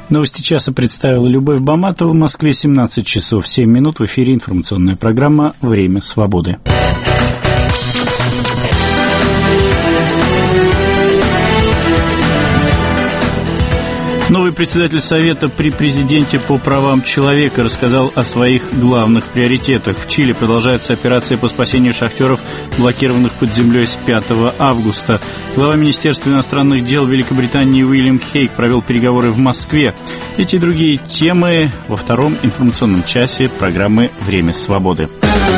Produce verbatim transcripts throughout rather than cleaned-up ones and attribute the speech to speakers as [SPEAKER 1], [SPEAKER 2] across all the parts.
[SPEAKER 1] Новости часа представила Любовь Баматова. В Москве семнадцать часов семь минут. В эфире информационная программа «Время свободы». Новый председатель Совета при президенте по правам человека рассказал о своих главных приоритетах. В Чили продолжается операция по спасению шахтеров, блокированных под землей с пятого августа. Глава Министерства иностранных дел Великобритании Уильям Хейг провел переговоры в Москве. Эти и другие темы во втором информационном часе программы «Время свободы».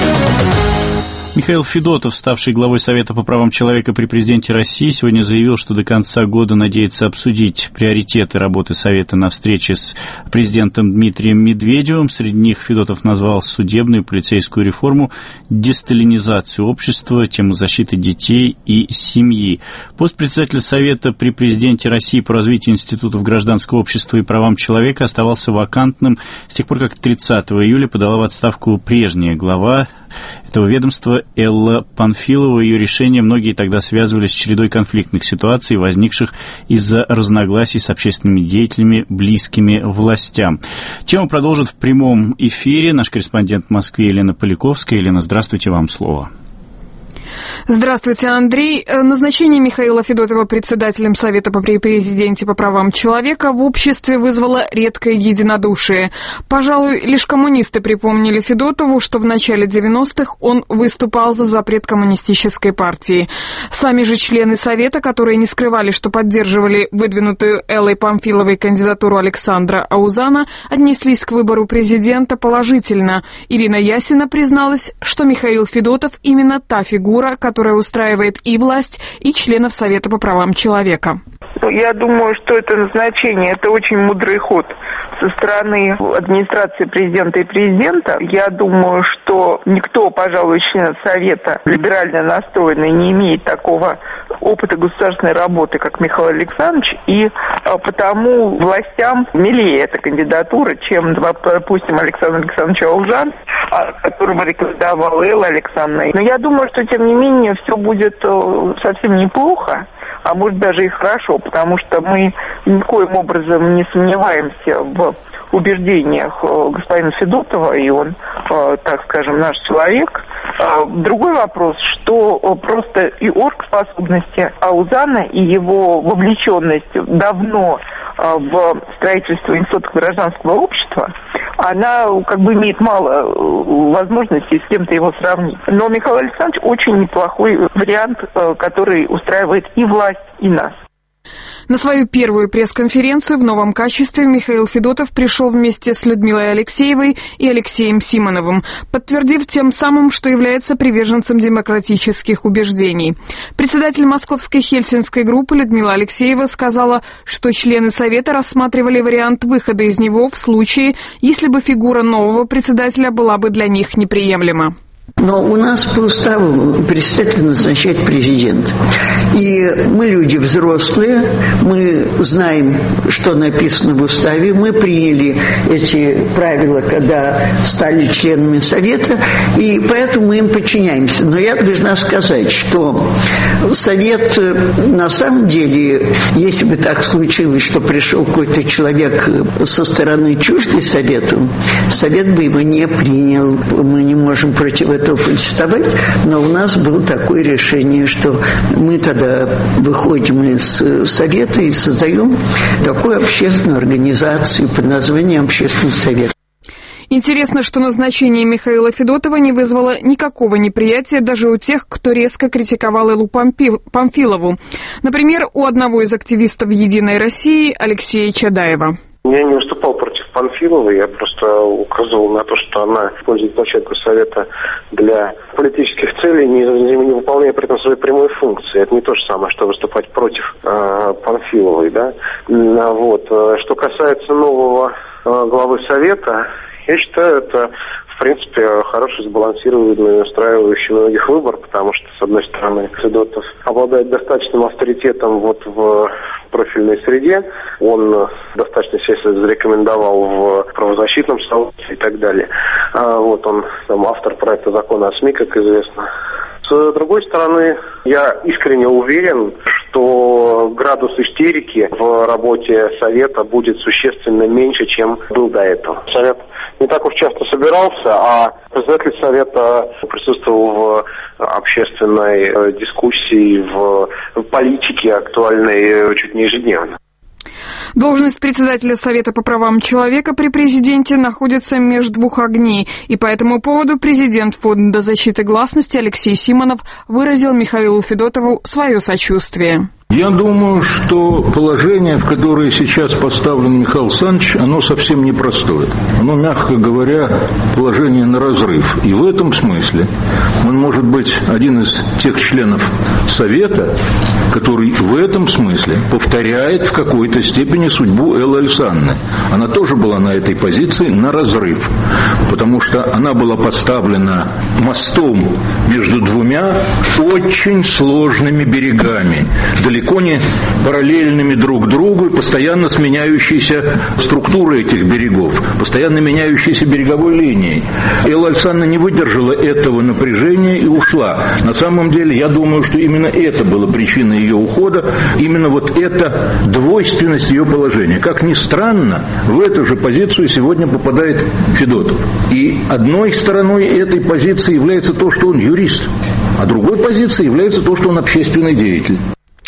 [SPEAKER 1] Михаил Федотов, ставший главой Совета по правам человека при президенте России, сегодня заявил, что до конца года надеется обсудить приоритеты работы Совета на встрече с президентом Дмитрием Медведевым. Среди них Федотов назвал судебную и полицейскую реформу, десталинизацию общества, тему защиты детей и семьи. Пост председателя Совета при президенте России по развитию институтов гражданского общества и правам человека оставался вакантным с тех пор, как тридцатого июля подала в отставку прежняя глава этого ведомства Элла Панфилова. Ее решение многие тогда связывали с чередой конфликтных ситуаций, возникших из-за разногласий с общественными деятелями, близкими властям. Тему продолжит в прямом эфире наш корреспондент в Москве Елена Поляковская. Елена, здравствуйте, вам слово.
[SPEAKER 2] Здравствуйте, Андрей. Назначение Михаила Федотова председателем Совета при президенте по правам человека в обществе вызвало редкое единодушие. Пожалуй, лишь коммунисты припомнили Федотову, что в начале девяностых он выступал за запрет коммунистической партии. Сами же члены Совета, которые не скрывали, что поддерживали выдвинутую Эллой Памфиловой кандидатуру Александра Аузана, отнеслись к выбору президента положительно. Ирина Ясина призналась, что Михаил Федотов именно та фигура, которая устраивает и власть, и членов Совета по правам человека.
[SPEAKER 3] Я думаю, что это назначение, это очень мудрый ход со стороны администрации президента и президента. Я думаю, что никто, пожалуй, член Совета либерально настроенный не имеет такого опыта государственной работы, как Михаил Александрович, и потому властям милее эта кандидатура, чем, допустим, Александр Александрович Аузан, которого рекомендовала Элла Александровна. Но я думаю, что, тем не менее, все будет совсем неплохо, а может даже и хорошо, потому что мы никоим образом не сомневаемся в убеждениях господина Федотова, и он, так скажем, наш человек. Другой вопрос, что просто и оргспособности Аузана, и его вовлеченность давно в строительство институтов гражданского общества, она как бы имеет мало возможностей с кем-то его сравнить. Но Михаил Александрович очень неплохой вариант, который устраивает и власть, и нас.
[SPEAKER 2] На свою первую пресс-конференцию в новом качестве Михаил Федотов пришел вместе с Людмилой Алексеевой и Алексеем Симоновым, подтвердив тем самым, что является приверженцем демократических убеждений. Председатель московской хельсинской группы Людмила Алексеева сказала, что члены Совета рассматривали вариант выхода из него в случае, если бы фигура нового председателя была бы для них неприемлема.
[SPEAKER 4] Но у нас по уставу председателя назначает президент. И мы люди взрослые, мы знаем, что написано в уставе. Мы приняли эти правила, когда стали членами Совета, и поэтому мы им подчиняемся. Но я должна сказать, что Совет на самом деле, если бы так случилось, что пришел какой-то человек со стороны чуждой Совету, Совет бы его не принял. Мы не можем против этого протестовать, но у нас было такое решение, что мы тогда выходим из Совета и создаем такую общественную организацию под названием «Общественный совет».
[SPEAKER 2] Интересно, что назначение Михаила Федотова не вызвало никакого неприятия даже у тех, кто резко критиковал Эллу Памфилову. Например, у одного из активистов «Единой России» Алексея Чадаева.
[SPEAKER 5] Я не выступал против Панфиловой, я просто указывал на то, что она использует площадку Совета для политических целей, не, не выполняя при этом своей прямой функции. Это не то же самое, что выступать против э, Панфиловой, да. Вот. Что касается нового э, главы Совета, я считаю, это, в принципе, хороший, сбалансированный, устраивающий многих выбор, потому что, с одной стороны, Федотов обладает достаточным авторитетом вот в профильной среде, он достаточно себя зарекомендовал в правозащитном сообществе и так далее. А вот он там автор проекта закона о СМИ, как известно. С другой стороны, я искренне уверен, что градус истерики в работе Совета будет существенно меньше, чем был до этого. Совет не так уж часто собирался, а председатель Совета присутствовал в общественной дискуссии, в политике актуальной чуть не ежедневно.
[SPEAKER 2] Должность председателя Совета по правам человека при президенте находится между двух огней, и по этому поводу президент Фонда защиты гласности Алексей Симонов выразил Михаилу Федотову свое сочувствие.
[SPEAKER 6] Я думаю, что положение, в которое сейчас поставлен Михаил Александрович, оно совсем непростое. Оно, мягко говоря, положение на разрыв. И в этом смысле он может быть один из тех членов Совета, который в этом смысле повторяет в какой-то степени судьбу Эллы Александровны. Она тоже была на этой позиции на разрыв, потому что она была поставлена мостом между двумя очень сложными берегами, далеко не параллельными друг другу и постоянно сменяющейся структурой этих берегов, постоянно меняющейся береговой линией. Элла Александровна не выдержала этого напряжения и ушла. На самом деле, я думаю, что именно это было причиной ее ухода, именно вот эта двойственность ее положения. Как ни странно, в эту же позицию сегодня попадает Федотов. И одной стороной этой позиции является то, что он юрист, а другой позицией является то, что он общественный деятель.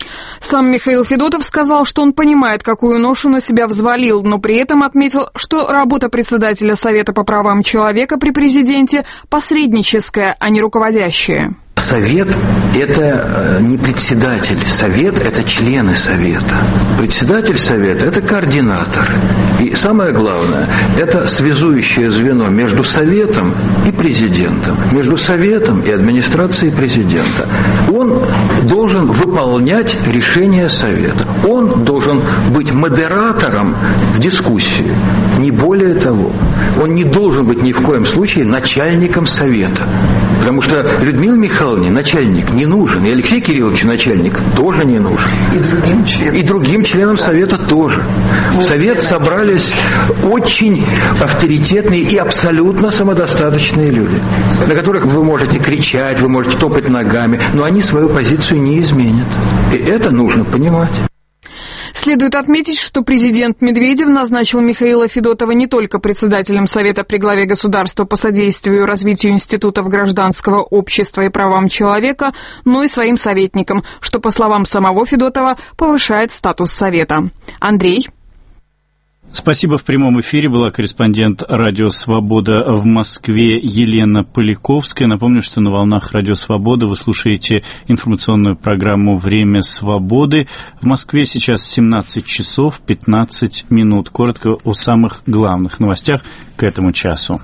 [SPEAKER 2] Сам Михаил Федотов сказал, что он понимает, какую ношу на себя взвалил, но при этом отметил, что работа председателя Совета по правам человека при президенте посредническая, а не руководящая.
[SPEAKER 7] Совет – это не председатель, Совет – это члены Совета. Председатель Совета – это координатор. И самое главное – это связующее звено между Советом и президентом, между Советом и администрацией президента. Он должен выполнять решения Совета. Он должен быть модератором в дискуссии, не более того. Он не должен быть ни в коем случае начальником Совета. Потому что Людмиле Михайловне начальник не нужен, и Алексею Кирилловичу начальник тоже не нужен.
[SPEAKER 4] И другим членам.
[SPEAKER 7] И другим членам Совета тоже. В Совет собрались очень авторитетные и абсолютно самодостаточные люди, на которых вы можете кричать, вы можете топать ногами, но они свою позицию не изменят. И это нужно понимать.
[SPEAKER 2] Следует отметить, что президент Медведев назначил Михаила Федотова не только председателем Совета при главе государства по содействию развитию институтов гражданского общества и правам человека, но и своим советником, что, по словам самого Федотова, повышает статус Совета. Андрей.
[SPEAKER 1] Спасибо. В прямом эфире была корреспондент «Радио Свобода» в Москве Елена Поляковская. Напомню, что на волнах «Радио Свобода» вы слушаете информационную программу «Время свободы». В Москве сейчас семнадцать часов пятнадцать минут. Коротко о самых главных новостях к этому часу.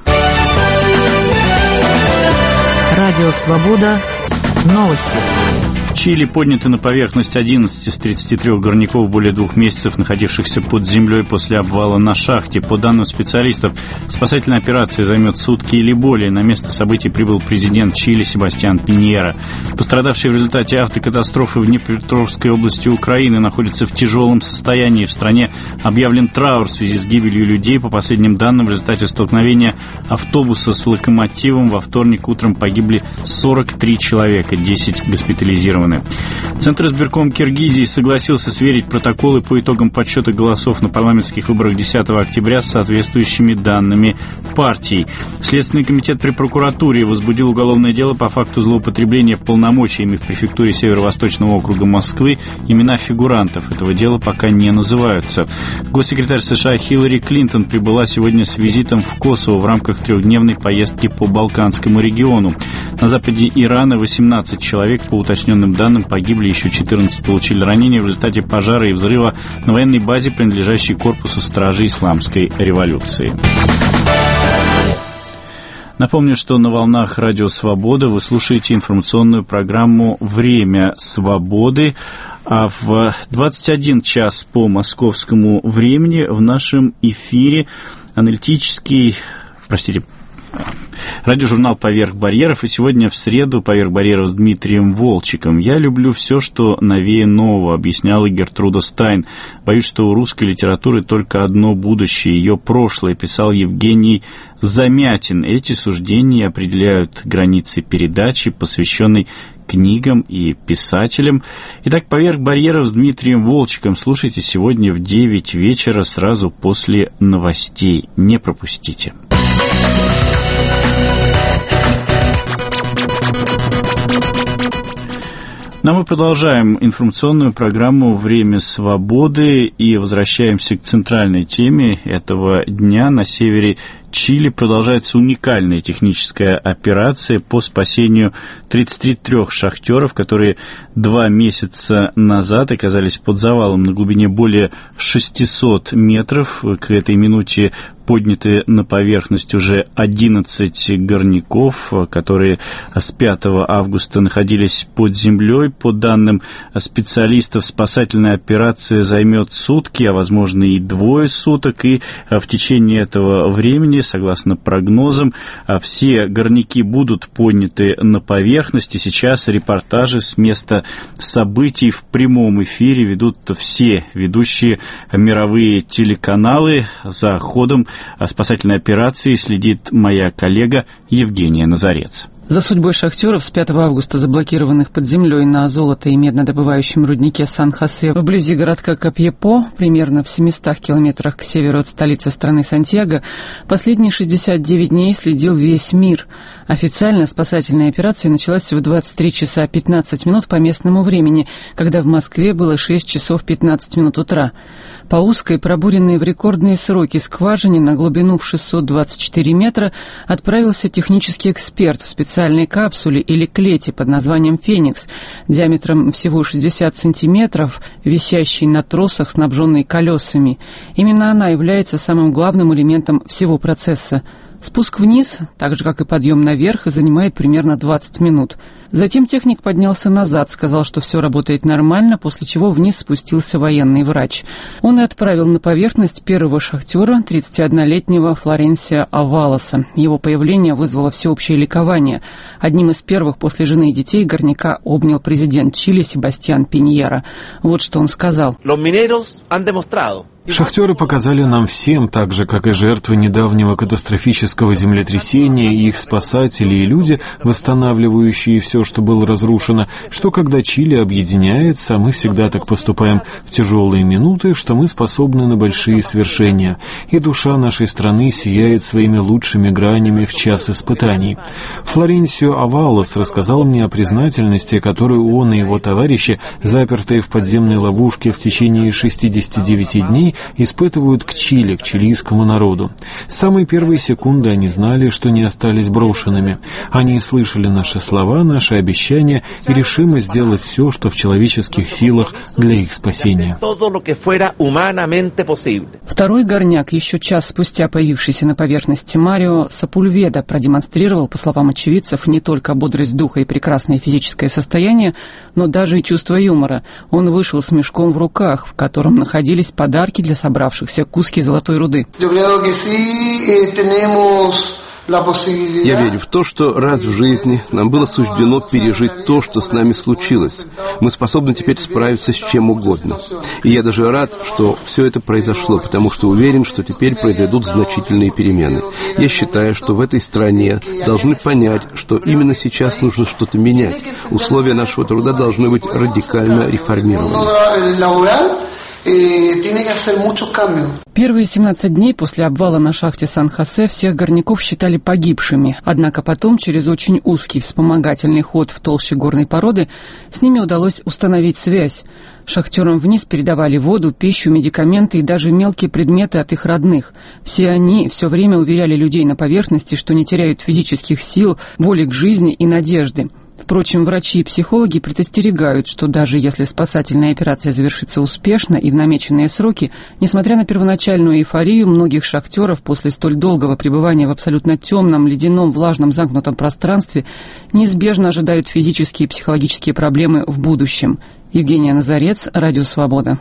[SPEAKER 8] «Радио Свобода». Новости.
[SPEAKER 1] В Чили подняты на поверхность одиннадцать из тридцати трёх горняков, более двух месяцев находившихся под землей после обвала на шахте. По данным специалистов, спасательная операция займет сутки или более. На место событий прибыл президент Чили Себастьян Пиньера. Пострадавшие в результате автокатастрофы в Днепропетровской области Украины находятся в тяжелом состоянии. В стране объявлен траур в связи с гибелью людей. По последним данным, в результате столкновения автобуса с локомотивом во вторник утром погибли сорок три человека, десять госпитализированы. Центр избирком Киргизии согласился сверить протоколы по итогам подсчета голосов на парламентских выборах десятого октября с соответствующими данными партий. Следственный комитет при прокуратуре возбудил уголовное дело по факту злоупотребления полномочиями в префектуре Северо-Восточного округа Москвы. Имена фигурантов этого дела пока не называются. Госсекретарь США Хиллари Клинтон прибыла сегодня с визитом в Косово в рамках трехдневной поездки по Балканскому региону. На западе Ирана восемнадцать человек, по уточненным данным, погибли, еще четырнадцать получили ранения в результате пожара и взрыва на военной базе, принадлежащей корпусу стражей исламской революции. Напомню, что на волнах «Радио Свобода» вы слушаете информационную программу «Время свободы». А в двадцать один час по московскому времени в нашем эфире аналитический, простите, радиожурнал «Поверх барьеров», и сегодня в среду «Поверх барьеров» с Дмитрием Волчиком. «Я люблю все, что новее нового», объясняла Гертруда Стайн. «Боюсь, что у русской литературы только одно будущее, ее прошлое», писал Евгений Замятин. Эти суждения определяют границы передачи, посвященной книгам и писателям. Итак, «Поверх барьеров» с Дмитрием Волчеком слушайте сегодня в девять вечера сразу после новостей. Не пропустите. Но мы продолжаем информационную программу «Время свободы» и возвращаемся к центральной теме этого дня. На севере Чили продолжается уникальная техническая операция по спасению тридцати трёх шахтеров, которые два месяца назад оказались под завалом на глубине более шестисот метров. К этой минуте подняты на поверхность уже одиннадцать горняков, которые с пятого августа находились под землей. По данным специалистов, спасательная операция займет сутки, а возможно и двое суток. И в течение этого времени, согласно прогнозам, все горняки будут подняты на поверхность. И сейчас репортажи с места событий в прямом эфире ведут все ведущие мировые телеканалы. За ходом спасательной операции следит моя коллега Евгения Назарец.
[SPEAKER 9] За судьбой шахтеров с пятого августа, заблокированных под землей на золото- и меднодобывающем руднике Сан-Хосе вблизи городка Копьепо, примерно в семистах километрах к северу от столицы страны Сантьяго, последние шестьдесят девять дней следил весь мир. Официально спасательная операция началась в двадцать три часа пятнадцать минут по местному времени, когда в Москве было шесть часов пятнадцать минут утра. По узкой, пробуренной в рекордные сроки скважине на глубину в шестьсот двадцать четыре метра отправился технический эксперт в специальной капсуле или клете под названием «Феникс», диаметром всего шестьдесят сантиметров, висящей на тросах, снабженной колесами. Именно она является самым главным элементом всего процесса. Спуск вниз, так же как и подъем наверх, занимает примерно двадцать минут. Затем техник поднялся назад, сказал, что все работает нормально, после чего вниз спустился военный врач. Он и отправил на поверхность первого шахтера, тридцатиоднолетнего Флоренсио Авалоса. Его появление вызвало всеобщее ликование. Одним из первых после жены и детей горняка обнял президент Чили Себастьян Пиньера. Вот что он сказал.
[SPEAKER 10] Шахтеры показали нам всем, так же, как и жертвы недавнего катастрофического землетрясения, и их спасатели и люди, восстанавливающие все, что было разрушено, что когда Чили объединяется, мы всегда так поступаем в тяжелые минуты, что мы способны на большие свершения, и душа нашей страны сияет своими лучшими гранями в час испытаний. Флоренсио Авалос рассказал мне о признательности, которую он и его товарищи, запертые в подземной ловушке в течение шестидесяти девяти дней, испытывают к Чили, к чилийскому народу. С самой первой секунды они знали, что не остались брошенными. Они слышали наши слова, наши обещания и решимость сделать все, что в человеческих силах для их спасения.
[SPEAKER 9] Второй горняк, еще час спустя появившийся на поверхности, Марио Сапульведа, продемонстрировал, по словам очевидцев, не только бодрость духа и прекрасное физическое состояние, но даже и чувство юмора. Он вышел с мешком в руках, в котором находились подарки для собравшихся куски золотой руды.
[SPEAKER 11] Я верю в то, что раз в жизни нам было суждено пережить то, что с нами случилось. Мы способны теперь справиться с чем угодно. И я даже рад, что все это произошло, потому что уверен, что теперь произойдут значительные перемены. Я считаю, что в этой стране должны понять, что именно сейчас нужно что-то менять. Условия нашего труда должны быть радикально реформированы.
[SPEAKER 9] Первые семнадцать дней после обвала на шахте Сан-Хосе всех горняков считали погибшими. Однако потом, через очень узкий вспомогательный ход в толще горной породы, с ними удалось установить связь. Шахтерам вниз передавали воду, пищу, медикаменты и даже мелкие предметы от их родных. Все они все время уверяли людей на поверхности, что не теряют физических сил, воли к жизни и надежды. Впрочем, врачи и психологи предостерегают, что даже если спасательная операция завершится успешно и в намеченные сроки, несмотря на первоначальную эйфорию многих шахтеров после столь долгого пребывания в абсолютно темном, ледяном, влажном, замкнутом пространстве, неизбежно ожидают физические и психологические проблемы в будущем. Евгения Назарец, Радио Свобода.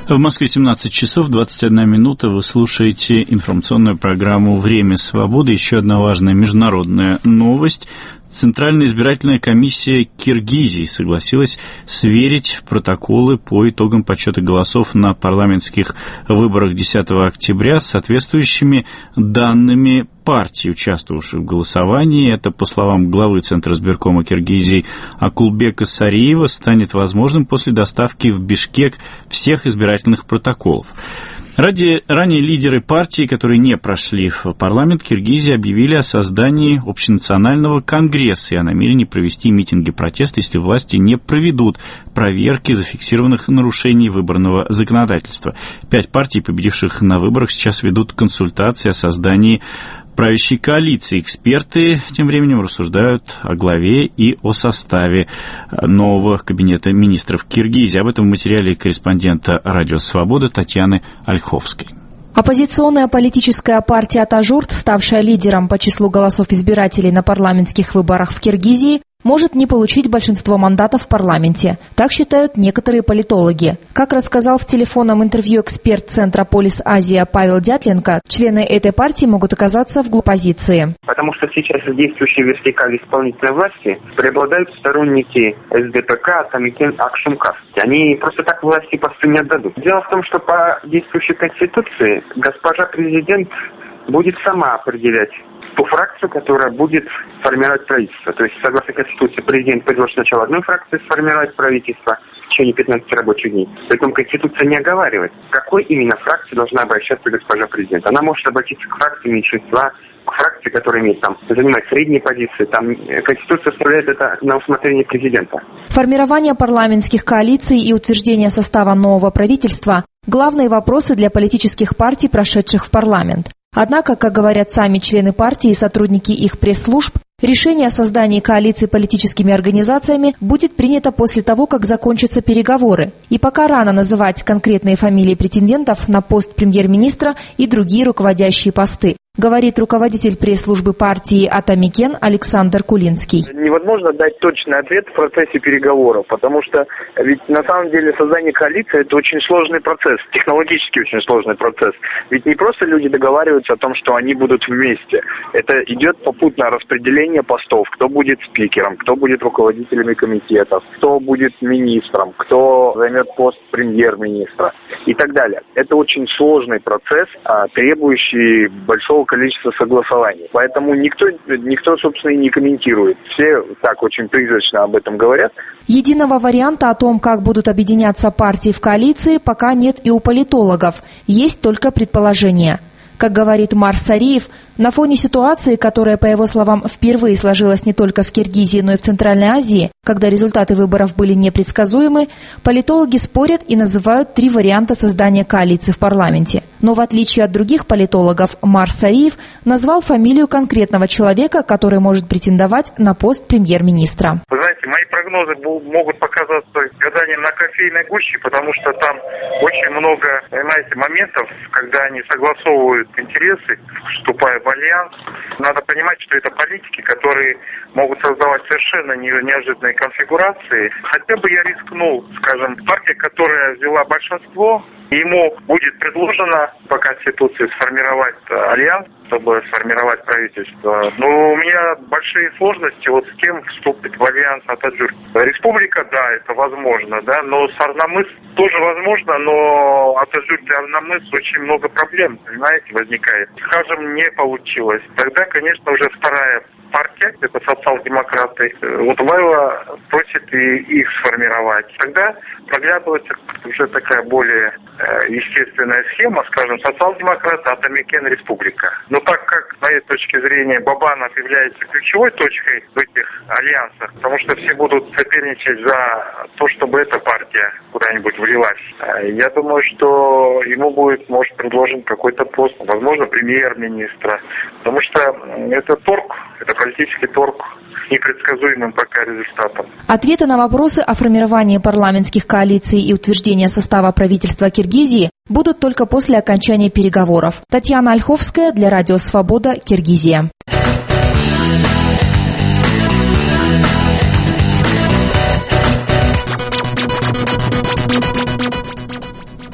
[SPEAKER 1] В Москве семнадцать часов двадцать одна минута. Вы слушаете информационную программу «Время свободы». Еще одна важная международная новость. Центральная избирательная комиссия Киргизии согласилась сверить протоколы по итогам подсчета голосов на парламентских выборах десятого октября с соответствующими данными партий, участвовавших в голосовании. Это, по словам главы Центра избиркома Киргизии Акулбека Сариева, станет возможным после доставки в Бишкек всех избирательных протоколов. Ради, ранее лидеры партий, которые не прошли в парламент Киргизии, объявили о создании общенационального конгресса и о намерении провести митинги протеста, если власти не проведут проверки зафиксированных нарушений выборного законодательства. Пять партий, победивших на выборах, сейчас ведут консультации о создании правящей коалиции. Эксперты тем временем рассуждают о главе и о составе нового кабинета министров Киргизии. Об этом в материале корреспондента «Радио Свобода» Татьяны Ольховской.
[SPEAKER 12] Оппозиционная политическая партия «Атажурт», ставшая лидером по числу голосов избирателей на парламентских выборах в Киргизии, может не получить большинство мандатов в парламенте. Так считают некоторые политологи. Как рассказал в телефонном интервью эксперт Центра Полис Азия Павел Дятленко, члены этой партии могут оказаться в глупозиции.
[SPEAKER 13] Потому что сейчас в действующей вертикали исполнительной власти преобладают сторонники эс дэ пэ ка, Атамекен, Акшумкас. Они просто так власти посту не отдадут. Дело в том, что по действующей конституции госпожа президент будет сама определять ту фракцию, которая будет формировать правительство. То есть, согласно Конституции, президент предложит сначала одной фракции сформировать правительство в течение пятнадцати рабочих дней. Поэтому Конституция не оговаривает, к какой именно фракции должна обращаться госпожа президент. Она может обратиться к фракции меньшинства, к фракции, которая имеет там, занимает средние позиции. Там Конституция оставляет это на усмотрение президента.
[SPEAKER 12] Формирование парламентских коалиций и утверждение состава нового правительства – главные вопросы для политических партий, прошедших в парламент. Однако, как говорят сами члены партии и сотрудники их пресс-служб, решение о создании коалиции политическими организациями будет принято после того, как закончатся переговоры. И пока рано называть конкретные фамилии претендентов на пост премьер-министра и другие руководящие посты, говорит руководитель пресс-службы партии Атамекен Александр Кулинский.
[SPEAKER 14] Невозможно дать точный ответ в процессе переговоров, потому что ведь на самом деле создание коалиции – это очень сложный процесс, технологически очень сложный процесс. Ведь не просто люди договариваются о том, что они будут вместе. Это идет попутное распределение постов, кто будет спикером, кто будет руководителями комитетов, кто будет министром, кто займет пост премьер-министра и так далее. Это очень сложный процесс, требующий большого количества согласований. Поэтому никто, никто, собственно, и не комментирует. Все так очень призрачно об этом говорят.
[SPEAKER 12] Единого варианта о том, как будут объединяться партии в коалиции, пока нет и у политологов. Есть только предположения. Как говорит Марс Сариев, на фоне ситуации, которая, по его словам, впервые сложилась не только в Киргизии, но и в Центральной Азии, когда результаты выборов были непредсказуемы, политологи спорят и называют три варианта создания коалиции в парламенте. Но в отличие от других политологов, Марс Сариев назвал фамилию конкретного человека, который может претендовать на пост премьер-министра.
[SPEAKER 15] Вы знаете, мои прогнозы могут показаться гаданием на кофейной гуще, потому что там очень много, понимаете, моментов, когда они согласовывают интересы, вступая в альянс. Надо понимать, что это политики, которые могут создавать совершенно неожиданные конфигурации. Хотя бы я рискнул, скажем, партия, которая взяла большинство, ему будет предложено по Конституции сформировать альянс, чтобы сформировать правительство. Но у меня большие сложности вот с кем вступит в альянс Атажурт. Республика, да, это возможно, да, но с Арнамыс тоже возможно, но Атажурт и Арнамыс очень много проблем, понимаете, возникает. Скажем, не получилось. Тогда, конечно, уже вторая партия, это социал-демократы, вот Лайла просит и их сформировать. Тогда проглядывается уже такая более э, естественная схема, скажем, социал-демократы, Атамекен, республика. Но так как, с моей точки зрения, Бабанов является ключевой точкой в этих альянсах, потому что все будут соперничать за то, чтобы эта партия куда-нибудь влилась. Я думаю, что ему будет, может, предложен какой-то пост, возможно, премьер-министра, потому что это торг, это политический торг с непредсказуемым пока результатом.
[SPEAKER 12] Ответы на вопросы о формировании парламентских коалиций и утверждения состава правительства Киргизии будут только после окончания переговоров. Татьяна Ольховская для Радио Свобода, Киргизия.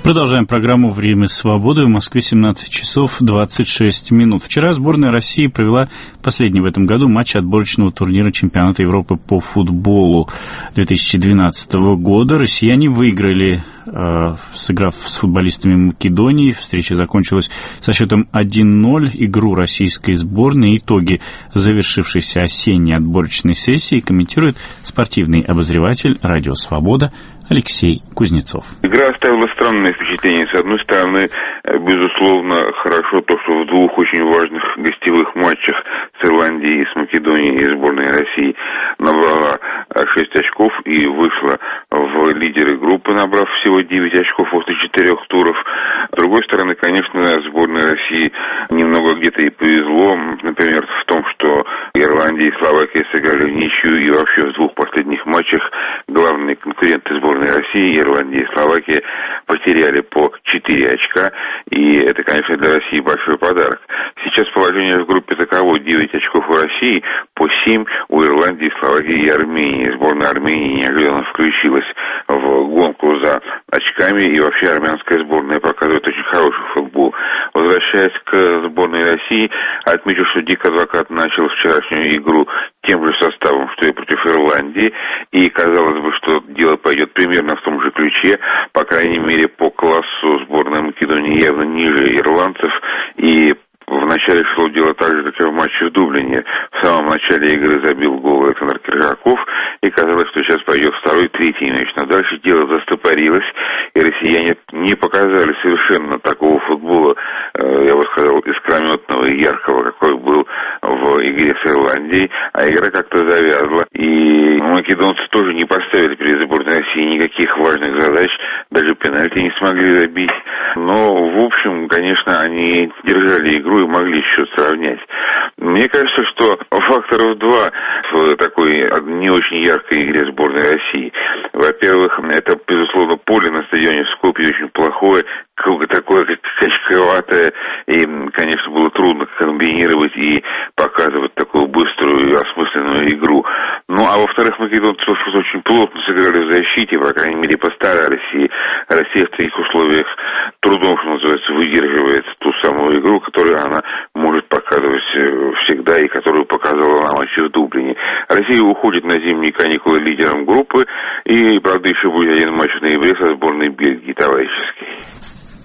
[SPEAKER 1] Продолжаем программу «Время свободы». В Москве семнадцать часов двадцать шесть минут. Вчера сборная России провела последний в этом году матч отборочного турнира чемпионата Европы по футболу две тысячи двенадцатого года. Россияне выиграли, э, сыграв с футболистами Македонии. Встреча закончилась со счетом один ноль. Игру российской сборной, итоги завершившейся осенней отборочной сессии комментирует спортивный обозреватель «Радио Свобода» Алексей Кузнецов.
[SPEAKER 16] Игра оставила странное впечатление. С одной стороны, безусловно, хорошо то, что в двух очень важных гостевых матчах с Ирландией, с Македонией и сборной России набрала шесть очков и вышла в лидеры группы, набрав всего девять очков после четырех туров. С другой стороны, конечно, сборной России немного где-то и повезло. Например, в том, что Ирландия и Словакия сыграли в ничью, и вообще в двух последних матчах главные конкуренты сборной России, Ирландия и Словакия, потеряли по четыре очка, и это, конечно, для России большой подарок. Сейчас положение в группе таково: девять очков у России, по семь у Ирландии, Словакии и Армении. Сборная Армении неожиданно включилась в гонку за очками, и вообще армянская сборная показывает очень хороший футбол. Возвращаясь к сборной России, отмечу, что Дик Адвокат начал вчерашнюю игру тем же составом, что и против Ирландии, и казалось бы, что дело пойдет примерно в том же ключе. По крайней мере, по классу сборная Македонии явно ниже ирландцев, и в начале шло дело так же, как и в матче в Дублине. В самом начале игры забил гол Александр Киржаков, и казалось, что сейчас пойдет второй, третий мяч. Но дальше дело застопорилось, и россияне не показали совершенно такого футбола, я бы сказал, искрометного и яркого, какой был в игре с Ирландией, а игра как-то завязла. И македонцы тоже не поставили перед сборной России никаких важных задач, даже пенальти не смогли забить. Но, в общем, конечно, они держали игру и могли счет сравнять. Мне кажется, что факторов два в такой не очень яркой игре сборной России. Во-первых, это, безусловно, поле на стадионе в Скопье очень плохое, такое качковатое, и, конечно, было трудно комбинировать и показывать такую быструю и осмысленную игру. Ну, а во-вторых, македонцы очень плотно сыграли в защите, по крайней мере, постарались, и Россия в таких условиях трудом, что называется, выдерживает ту самую игру, которую она может показывать всегда и которую показывала на матче в Дублине. Россия уходит на зимние каникулы лидером группы, и, правда, еще будет один матч в ноябре со сборной Бельгии, товарищеский.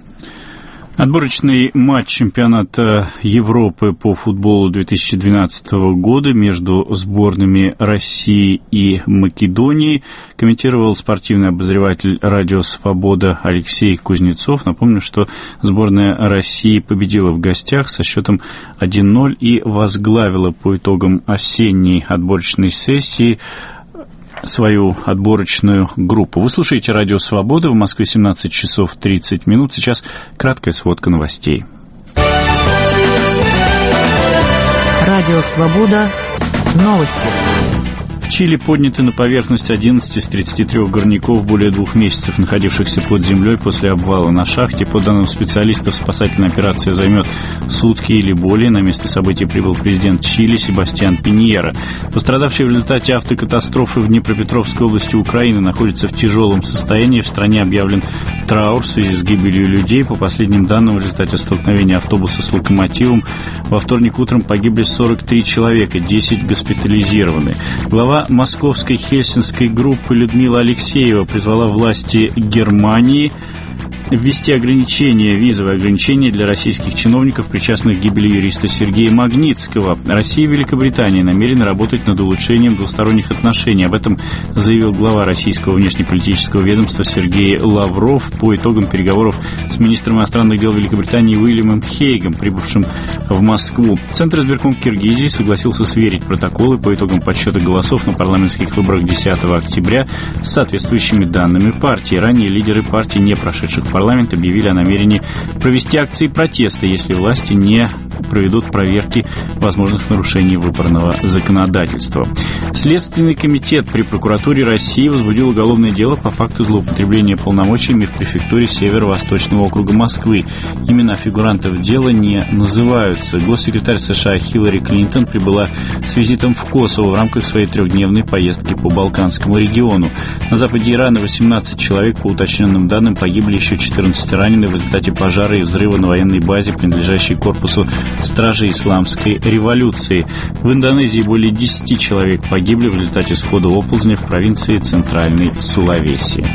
[SPEAKER 1] Отборочный матч чемпионата Европы по футболу две тысячи двенадцатого года между сборными России и Македонии комментировал спортивный обозреватель «Радио Свобода» Алексей Кузнецов. Напомню, что сборная России победила в гостях со счетом один ноль и возглавила по итогам осенней отборочной сессии свою отборочную группу. Вы слушаете «Радио Свобода», в Москве семнадцать часов тридцать минут. Сейчас краткая сводка новостей.
[SPEAKER 8] «Радио Свобода», новости.
[SPEAKER 1] В Чили подняты на поверхность одиннадцать из тридцати трёх горняков, более двух месяцев находившихся под землей после обвала на шахте. По данным специалистов, спасательная операция займет сутки или более. На место событий прибыл президент Чили Себастьян Пиньера. Пострадавшие в результате автокатастрофы в Днепропетровской области Украины находятся в тяжелом состоянии. В стране объявлен траур в связи с гибелью людей. По последним данным, в результате столкновения автобуса с локомотивом во вторник утром погибли сорок три человека, десять госпитализированы. Глава московской хельсинской группы Людмила Алексеева призвала власти Германии ввести ограничения, визовые ограничения для российских чиновников, причастных к гибели юриста Сергея Магнитского. Россия и Великобритания намерены работать над улучшением двусторонних отношений. Об этом заявил глава российского внешнеполитического ведомства Сергей Лавров по итогам переговоров с министром иностранных дел Великобритании Уильямом Хейгом, прибывшим в Москву. Центр избирком Киргизии согласился сверить протоколы по итогам подсчета голосов на парламентских выборах десятого октября с соответствующими данными партии. Ранее лидеры партий, не прошедших в парламент, объявили о намерении провести акции протеста, если власти не проведут проверки возможных нарушений выборного законодательства. Следственный комитет при прокуратуре России возбудил уголовное дело по факту злоупотребления полномочиями в префектуре Северо-Восточного округа Москвы. Имена фигурантов дела не называются. Госсекретарь США Хиллари Клинтон прибыла с визитом в Косово в рамках своей трехдневной поездки по Балканскому региону. На западе Ирана восемнадцать человек, по уточненным данным, погибли, еще четырнадцать ранены в результате пожара и взрыва на военной базе, принадлежащей корпусу Стражи Исламской революции. В Индонезии более десяти человек погибли в результате схода оползня в провинции Центральной Сулавеси.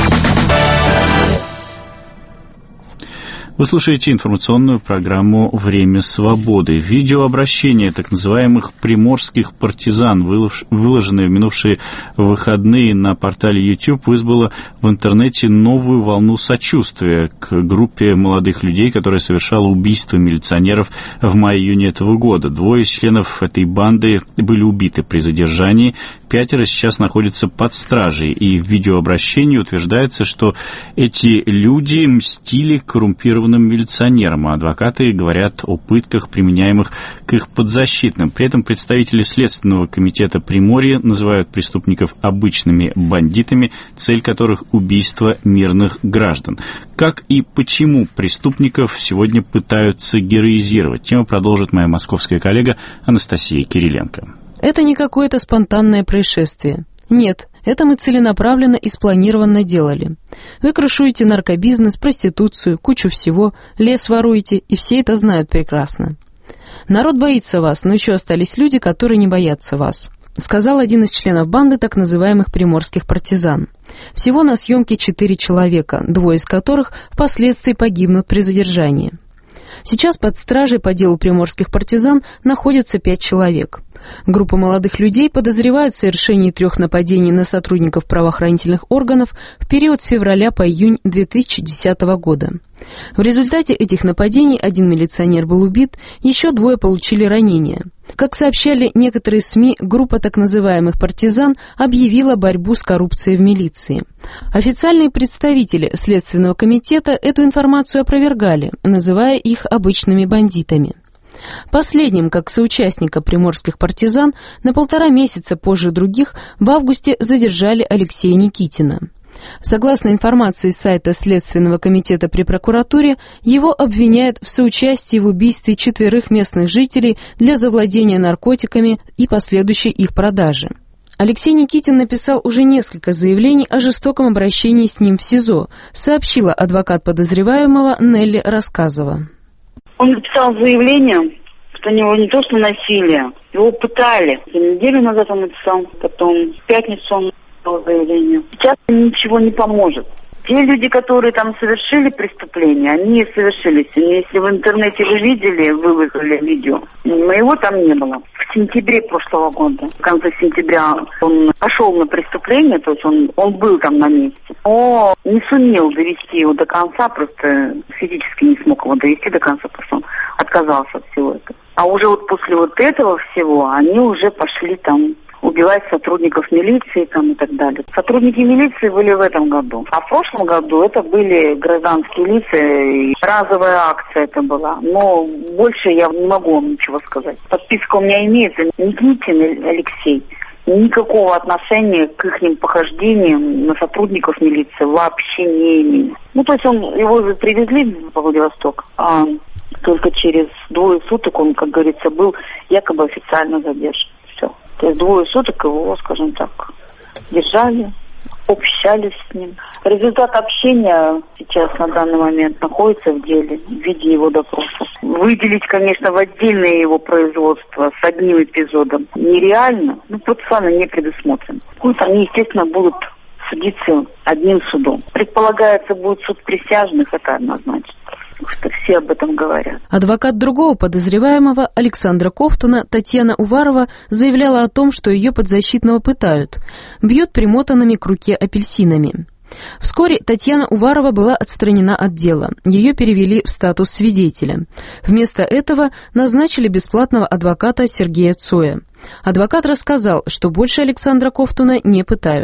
[SPEAKER 1] Вы слушаете информационную программу «Время свободы». Видеообращение так называемых приморских партизан, выложенное в минувшие выходные на портале YouTube, вызвало в интернете новую волну сочувствия к группе молодых людей, которая совершала убийство милиционеров в мае-июне этого года. Двое из членов этой банды были убиты при задержании, пятеро сейчас находятся под стражей, и в видеообращении утверждается, что эти люди мстили коррумпированным милиционерам, а адвокаты говорят о пытках, применяемых к их подзащитным. При этом представители Следственного комитета Приморья называют преступников обычными бандитами, цель которых – убийство мирных граждан. Как и почему преступников сегодня пытаются героизировать? Тему продолжит моя московская коллега Анастасия Кириленко.
[SPEAKER 17] Это не какое-то спонтанное происшествие. Нет, это мы целенаправленно и спланированно делали. Вы крышуете наркобизнес, проституцию, кучу всего, лес воруете, и все это знают прекрасно. Народ боится вас, но еще остались люди, которые не боятся вас, сказал один из членов банды так называемых приморских партизан. Всего на съемке четыре человека, двое из которых впоследствии погибнут при задержании. Сейчас под стражей по делу приморских партизан находится пять человек. Группа молодых людей подозревает в совершении трех нападений на сотрудников правоохранительных органов в период с февраля по июнь две тысячи десятого года. В результате этих нападений один милиционер был убит, еще двое получили ранения. Как сообщали некоторые СМИ, группа так называемых партизан объявила борьбу с коррупцией в милиции. Официальные представители Следственного комитета эту информацию опровергали, называя их обычными бандитами. Последним, как соучастника приморских партизан, на полтора месяца позже других в августе задержали Алексея Никитина. Согласно информации с сайта Следственного комитета при прокуратуре, его обвиняют в соучастии в убийстве четверых местных жителей для завладения наркотиками и последующей их продажи. Алексей Никитин написал уже несколько заявлений о жестоком обращении с ним в СИЗО, сообщила адвокат подозреваемого Нелли Рассказова.
[SPEAKER 18] Он написал заявление, что у него не то что насилие, его пытали. Неделю назад он написал, потом в пятницу он написал заявление. Сейчас ничего не поможет. Те люди, которые там совершили преступление, они совершили. Если в интернете вы видели, выложили видео, моего там не было. В сентябре прошлого года, в конце сентября, он пошел на преступление, то есть он, он был там на месте, но не сумел довести его до конца, просто физически не смог его довести до конца, потому что он отказался от всего этого. А уже вот после вот этого всего они уже пошли там убивать сотрудников милиции там и так далее. Сотрудники милиции были в этом году. А в прошлом году это были гражданские лица, и разовая акция это была. Но больше я не могу вам ничего сказать. Подписка у меня имеется. Никитин Алексей никакого отношения к их похождениям на сотрудников милиции вообще не имеет. Ну, то есть он, его привезли в Владивосток, а только через двое суток он, как говорится, был якобы официально задержан. Все. То есть двое суток его, скажем так, держали, общались с ним. Результат общения сейчас на данный момент находится в деле в виде его допроса. Выделить, конечно, в отдельное его производство с одним эпизодом нереально, ну, процессуально не предусмотрено. Вот они, естественно, будут судиться одним судом. Предполагается, будет суд присяжных, это однозначно. Что все об этом говорят.
[SPEAKER 17] Адвокат другого подозреваемого, Александра Ковтуна, Татьяна Уварова, заявляла о том, что ее подзащитного пытают, бьют примотанными к руке апельсинами. Вскоре Татьяна Уварова была отстранена от дела. Ее перевели в статус свидетеля. Вместо этого назначили бесплатного адвоката Сергея Цоя. Адвокат рассказал, что больше Александра Ковтуна не пытают.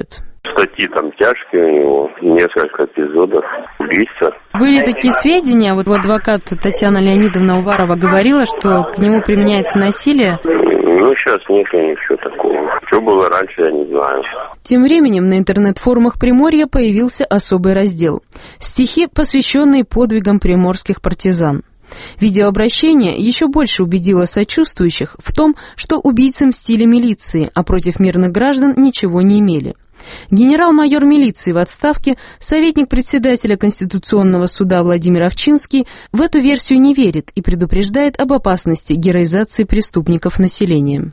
[SPEAKER 19] Статьи там тяжкие у него, несколько эпизодов убийства.
[SPEAKER 17] Были такие сведения, вот адвокат Татьяна Леонидовна Уварова говорила, что к нему применяется насилие.
[SPEAKER 19] Ну, сейчас нет ничего такого. Что было раньше, я не знаю.
[SPEAKER 17] Тем временем на интернет-форумах Приморья появился особый раздел. Стихи, посвященные подвигам приморских партизан. Видеообращение еще больше убедило сочувствующих в том, что убийцы мстили милиции, а против мирных граждан ничего не имели. Генерал-майор милиции в отставке, советник председателя Конституционного суда Владимир Овчинский в эту версию не верит и предупреждает об опасности героизации преступников населением.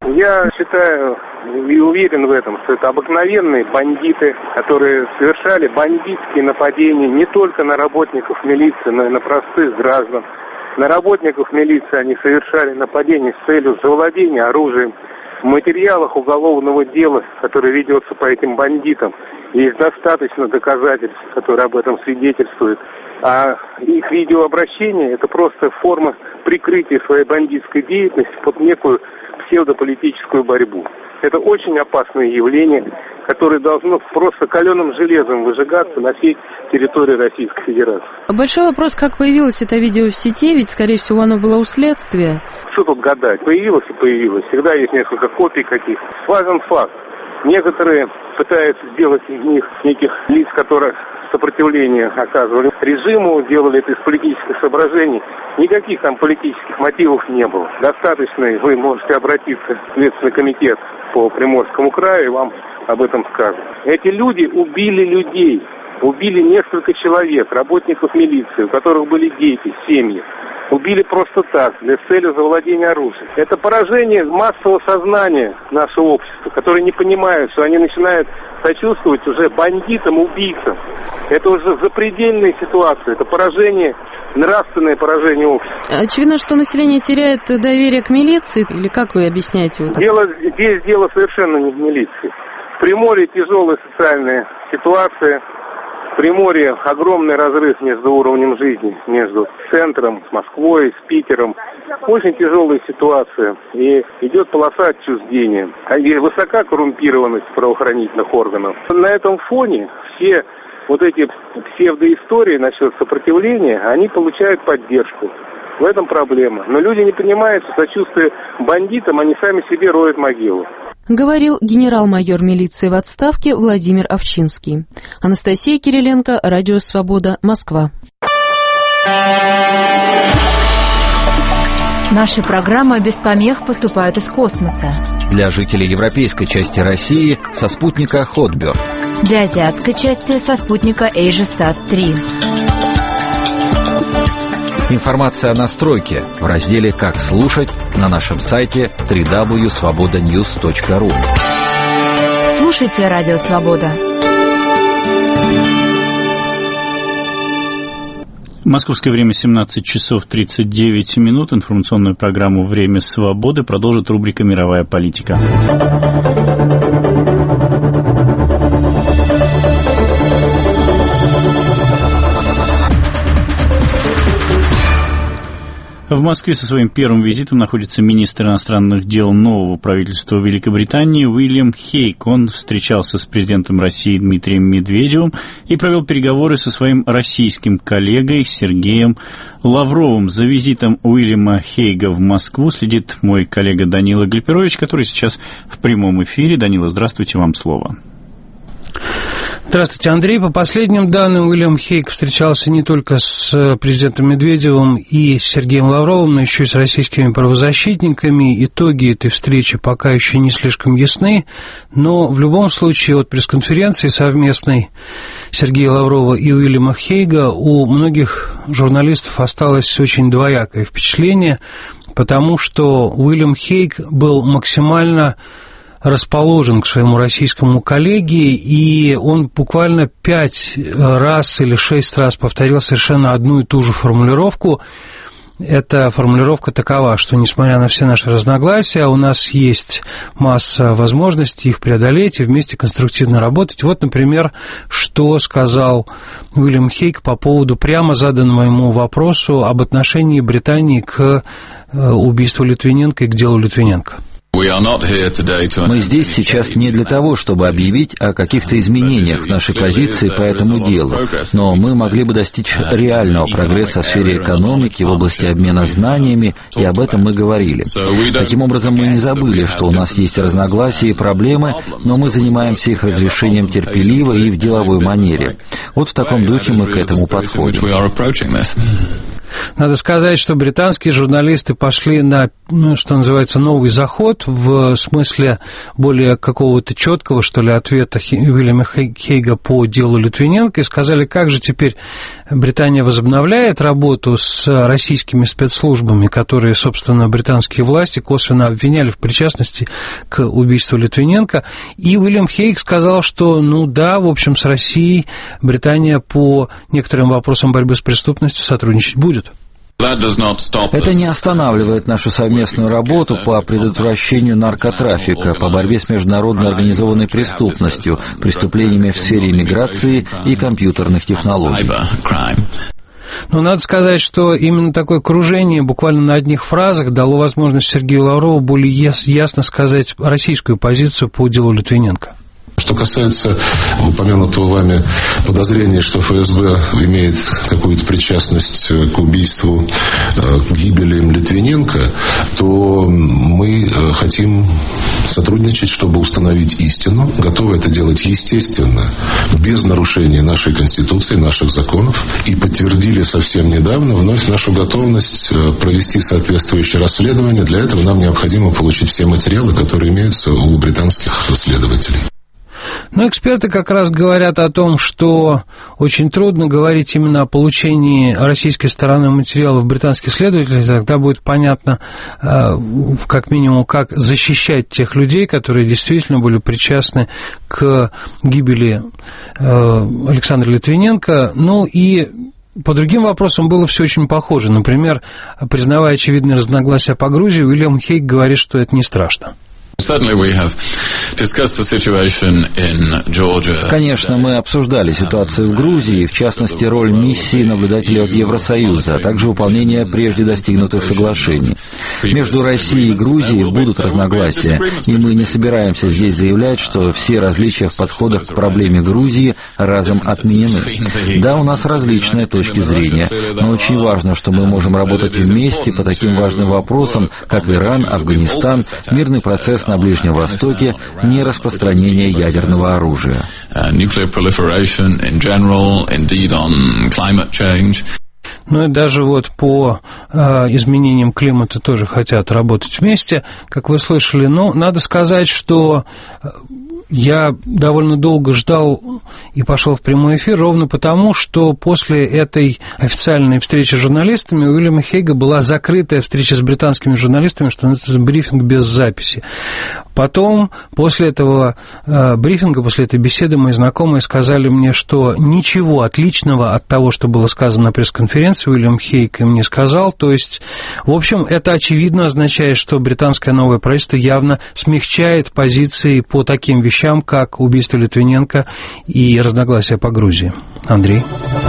[SPEAKER 20] Я считаю и уверен в этом, что это обыкновенные бандиты, которые совершали бандитские нападения не только на работников милиции, но и на простых граждан. На работников милиции они совершали нападения с целью завладения оружием. В материалах уголовного дела, которое ведется по этим бандитам, есть достаточно доказательств, которые об этом свидетельствуют. А их видеообращение – это просто форма прикрытия своей бандитской деятельности под некую псевдополитическую борьбу. Это очень опасное явление, которое должно просто каленым железом выжигаться на всей территории Российской Федерации.
[SPEAKER 17] Большой вопрос, как появилось это видео в сети, ведь, скорее всего, оно было у следствия.
[SPEAKER 20] Что тут гадать? Появилось и появилось. Всегда есть несколько копий каких. Важен факт. Некоторые пытаются сделать из них неких лиц, которые сопротивление оказывали режиму, делали это из политических соображений. Никаких там политических мотивов не было. Достаточно, вы можете обратиться в Следственный комитет по Приморскому краю, и вам об этом скажут. Эти люди убили людей, убили несколько человек, работников милиции, у которых были дети, семьи. Убили просто так, для цели завладения оружием. Это поражение массового сознания нашего общества, которые не понимают, что они начинают сочувствовать уже бандитам, убийцам. Это уже запредельная ситуация, это поражение, нравственное поражение общества.
[SPEAKER 17] Очевидно, что население теряет доверие к милиции, или как вы объясняете? Вот
[SPEAKER 20] дело, здесь дело совершенно не в милиции. В Приморье тяжелая социальная ситуация. В Приморье огромный разрыв между уровнем жизни, между центром, с Москвой, с Питером. Очень тяжелая ситуация. И идет полоса отчуждения. И высока коррумпированность правоохранительных органов. На этом фоне все вот эти псевдоистории насчет сопротивления, они получают поддержку. В этом проблема. Но люди не понимают, что сочувствуя бандитам, они сами себе роют могилу.
[SPEAKER 17] Говорил генерал-майор милиции в отставке Владимир Овчинский. Анастасия Кириленко, Радио Свобода, Москва.
[SPEAKER 8] Наши программы без помех поступают из космоса.
[SPEAKER 21] Для жителей европейской части России со спутника Hotbird.
[SPEAKER 8] Для азиатской части со спутника AsiaSat три.
[SPEAKER 21] Информация о настройке в разделе «Как слушать» на нашем сайте дабл ю дабл ю дабл ю точка свобода ньюс точка ру.
[SPEAKER 8] Слушайте Радио Свобода.
[SPEAKER 1] Московское время семнадцать часов тридцать девять минут. Информационную программу «Время свободы» продолжит рубрика «Мировая политика». В Москве со своим первым визитом находится министр иностранных дел нового правительства Великобритании Уильям Хейг. Он встречался с президентом России Дмитрием Медведевым и провел переговоры со своим российским коллегой Сергеем Лавровым. За визитом Уильяма Хейга в Москву следит мой коллега Данила Глиперович, который сейчас в прямом эфире. Данила, здравствуйте, вам слово.
[SPEAKER 22] Здравствуйте, Андрей. По последним данным, Уильям Хейг встречался не только с президентом Медведевым и с Сергеем Лавровым, но еще и с российскими правозащитниками. Итоги этой встречи пока еще не слишком ясны, но в любом случае от пресс-конференции совместной Сергея Лаврова и Уильяма Хейга у многих журналистов осталось очень двоякое впечатление, потому что Уильям Хейг был максимально расположен к своему российскому коллеге, и он буквально пять раз или шесть раз повторил совершенно одну и ту же формулировку. Эта формулировка такова, что, несмотря на все наши разногласия, у нас есть масса возможностей их преодолеть и вместе конструктивно работать. Вот, например, что сказал Уильям Хейг по поводу прямо заданному ему вопросу об отношении Британии к убийству Литвиненко и к делу Литвиненко.
[SPEAKER 21] Мы здесь сейчас не для того, чтобы объявить о каких-то изменениях в нашей позиции по этому делу, но мы могли бы достичь реального прогресса в сфере экономики, в области обмена знаниями, и об этом мы говорили. Таким образом, мы не забыли, что у нас есть разногласия и проблемы, но мы занимаемся их разрешением терпеливо и в деловой манере. Вот в таком духе мы к этому подходим.
[SPEAKER 22] Надо сказать, что британские журналисты пошли на, ну, что называется, новый заход в смысле более какого-то четкого, что ли, ответа Уильяма Хейга по делу Литвиненко и сказали, как же теперь Британия возобновляет работу с российскими спецслужбами, которые, собственно, британские власти косвенно обвиняли в причастности к убийству Литвиненко. И Уильям Хейг сказал, что, ну да, в общем, с Россией Британия по некоторым вопросам борьбы с преступностью сотрудничать будет.
[SPEAKER 21] Это не останавливает нашу совместную работу по предотвращению наркотрафика, по борьбе с международной организованной преступностью, преступлениями в сфере иммиграции и компьютерных технологий.
[SPEAKER 22] Но надо сказать, что именно такое кружение буквально на одних фразах дало возможность Сергею Лаврову более ясно сказать российскую позицию по делу Литвиненко.
[SPEAKER 3] Что касается упомянутого вами подозрения, что эф эс бэ имеет какую-то причастность к убийству, к гибели Литвиненко, то мы хотим сотрудничать, чтобы установить истину, готовы это делать естественно, без нарушения нашей Конституции, наших законов, и подтвердили совсем недавно вновь нашу готовность провести соответствующее расследование. Для этого нам необходимо получить все материалы, которые имеются у британских следователей.
[SPEAKER 22] Но эксперты как раз говорят о том, что очень трудно говорить именно о получении российской стороны материалов британских следователей, тогда будет понятно, как минимум, как защищать тех людей, которые действительно были причастны к гибели Александра Литвиненко. Ну и по другим вопросам было все очень похоже. Например, признавая очевидные разногласия по Грузии, Уильям Хейг говорит, что это не страшно.
[SPEAKER 21] Конечно, мы обсуждали ситуацию в Грузии, в частности, роль миссии наблюдателей от Евросоюза, а также выполнение прежде достигнутых соглашений. Между Россией и Грузией будут разногласия, и мы не собираемся здесь заявлять, что все различия в подходах к проблеме Грузии разом отменены. Да, у нас различные точки зрения, но очень важно, что мы можем работать вместе по таким важным вопросам, как Иран, Афганистан, мирный процесс на Ближнем Востоке, нераспространение ядерного оружия.
[SPEAKER 22] Ну и даже вот по э, изменениям климата тоже хотят работать вместе, как вы слышали. Но надо сказать, что я довольно долго ждал и пошел в прямой эфир ровно потому, что после этой официальной встречи с журналистами у Уильяма Хейга была закрытая встреча с британскими журналистами, что называется, брифинг без записи. Потом, после этого э, брифинга, после этой беседы, мои знакомые сказали мне, что ничего отличного от того, что было сказано на пресс-конференции, Уильям Хейг им не сказал. То есть, в общем, это очевидно означает, что британское новое правительство явно смягчает позиции по таким вещам, как убийство Литвиненко и разногласия по Грузии. Андрей.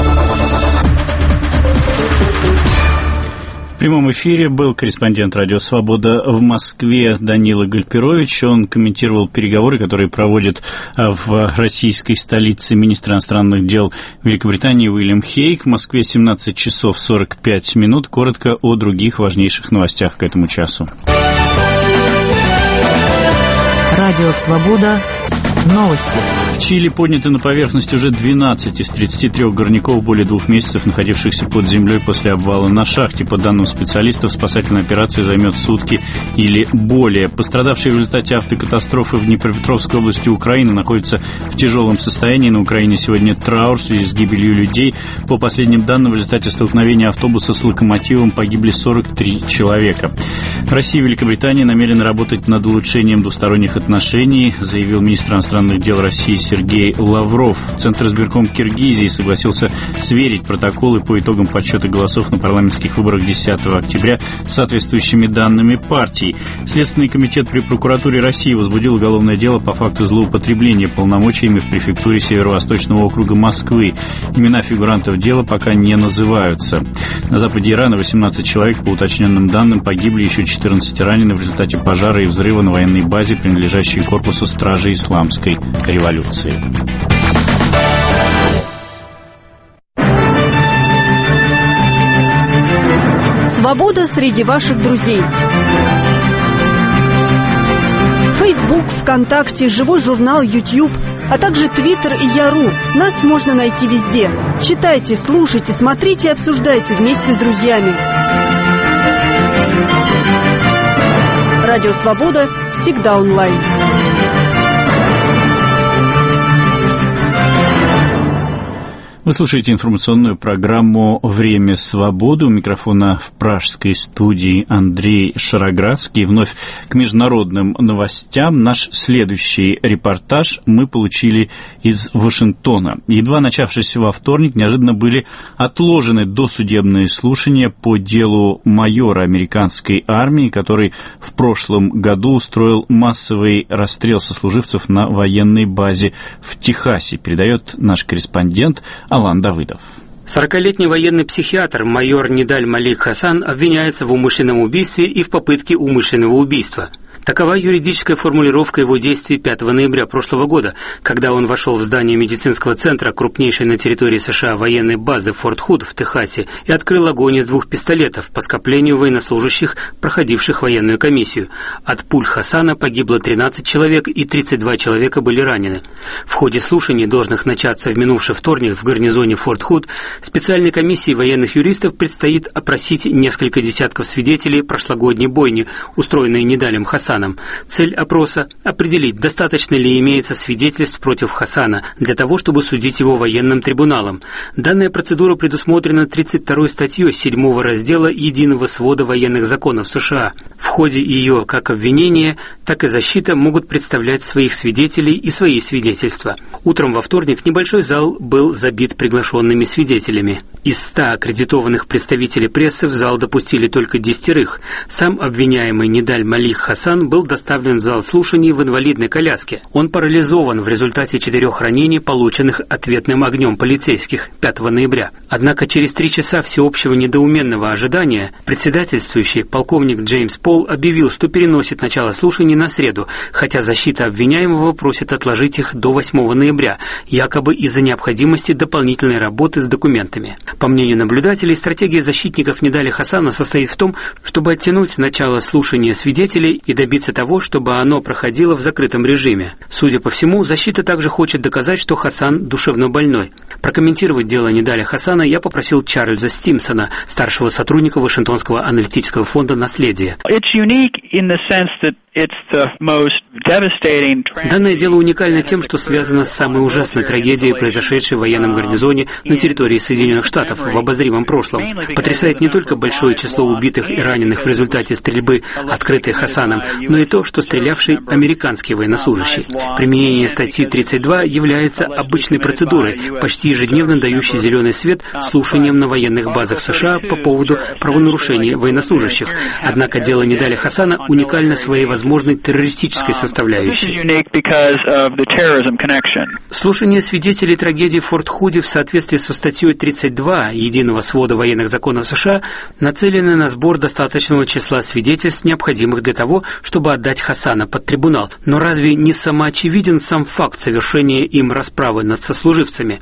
[SPEAKER 1] В прямом эфире был корреспондент «Радио Свобода» в Москве Данила Гальперович. Он комментировал переговоры, которые проводит в российской столице министр иностранных дел Великобритании Уильям Хейг. В Москве семнадцать часов сорок пять минут. Коротко о других важнейших новостях к этому часу.
[SPEAKER 8] Радио Свобода. Новости.
[SPEAKER 1] В Чили подняты на поверхность уже двенадцать из тридцати трёх горняков, более двух месяцев находившихся под землей после обвала на шахте. По данным специалистов, спасательная операция займет сутки или более. Пострадавшие в результате автокатастрофы в Днепропетровской области Украины находятся в тяжелом состоянии. На Украине сегодня траур в связи с гибелью людей. По последним данным, в результате столкновения автобуса с локомотивом погибли сорок три человека. Россия и Великобритания намерены работать над улучшением двусторонних отношений, заявил министр иностранных дел России Сергей Лавров. Центр избирком Киргизии согласился сверить протоколы по итогам подсчета голосов на парламентских выборах десятого октября с соответствующими данными партий. Следственный комитет при прокуратуре России возбудил уголовное дело по факту злоупотребления полномочиями в префектуре Северо-Восточного округа Москвы. Имена фигурантов дела пока не называются. На западе Ирана восемнадцать человек, по уточненным данным, погибли, еще четырнадцать ранены в результате пожара и взрыва на военной базе, принадлежащей корпусу стражи исламской революции.
[SPEAKER 5] Свобода среди ваших друзей. Фейсбук, ВКонтакте, Живой журнал, Ютьюб, а также Твиттер и Яру. Нас можно найти везде. Читайте, слушайте, смотрите и обсуждайте вместе с друзьями. Радио «Свобода» всегда онлайн.
[SPEAKER 1] Вы слушаете информационную программу «Время свободы». У микрофона в пражской студии Андрей Шароградский. Вновь к международным новостям. Наш следующий репортаж мы получили из Вашингтона. Едва начавшись во вторник, неожиданно были отложены досудебные слушания по делу майора американской армии, который в прошлом году устроил массовый расстрел сослуживцев на военной базе в Техасе. Передает наш корреспондент Алан Давыдов.
[SPEAKER 6] сорокалетний военный психиатр майор Нидаль Малик Хасан обвиняется в умышленном убийстве и в попытке умышленного убийства. Такова юридическая формулировка его действий пятого ноября прошлого года, когда он вошел в здание медицинского центра, крупнейшей на территории США военной базы Форт Худ в Техасе, и открыл огонь из двух пистолетов по скоплению военнослужащих, проходивших военную комиссию. От пуль Хасана погибло тринадцать человек и тридцать два человека были ранены. В ходе слушаний, должных начаться в минувший вторник в гарнизоне Форт Худ, специальной комиссии военных юристов предстоит опросить несколько десятков свидетелей прошлогодней бойни, устроенной Нидалем Хасаном. Цель опроса – определить, достаточно ли имеется свидетельств против Хасана для того, чтобы судить его военным трибуналом. Данная процедура предусмотрена тридцать второй статьей седьмого раздела Единого свода военных законов США. В ходе ее как обвинение, так и защита могут представлять своих свидетелей и свои свидетельства. Утром во вторник небольшой зал был забит приглашенными свидетелями. Из ста аккредитованных представителей прессы в зал допустили только десятерых. Сам обвиняемый Нидаль Малик Хасан был доставлен в зал слушаний в инвалидной коляске. Он парализован в результате четырех ранений, полученных ответным огнем полицейских пятого ноября. Однако через три часа всеобщего недоуменного ожидания председательствующий полковник Джеймс Пол объявил, что переносит начало слушаний на среду, хотя защита обвиняемого просит отложить их до восьмого ноября, якобы из-за необходимости дополнительной работы с документами. По мнению наблюдателей, стратегия защитников Нидаля Хасана состоит в том, чтобы оттянуть начало слушания свидетелей и добиться того, чтобы оно проходило в закрытом режиме. Судя по всему, защита также хочет доказать, что Хасан душевно больной. Прокомментировать дело Нидаля Хасана я попросил Чарльза Стимсона, старшего сотрудника Вашингтонского аналитического фонда «Наследие». Данное дело уникально тем, что связано с самой ужасной трагедией, произошедшей в военном гарнизоне на территории Соединенных Штатов в обозримом прошлом. Потрясает не только большое число убитых и раненых в результате стрельбы, открытой Хасаном, но и то, что стрелявший американский военнослужащий. Применение статьи тридцать два является обычной процедурой, почти ежедневно дающей зеленый свет слушаниям на военных базах США по поводу правонарушений военнослужащих. Однако дело Нидаля Хасана уникально своей возможной террористической составляющей. Слушание свидетелей трагедии в Форт Худе в соответствии со статьей тридцать два Единого свода военных законов США нацелены на сбор достаточного числа свидетельств, необходимых для того, чтобы отдать Хасана под трибунал. Но разве не самоочевиден сам факт совершения им расправы над сослуживцами?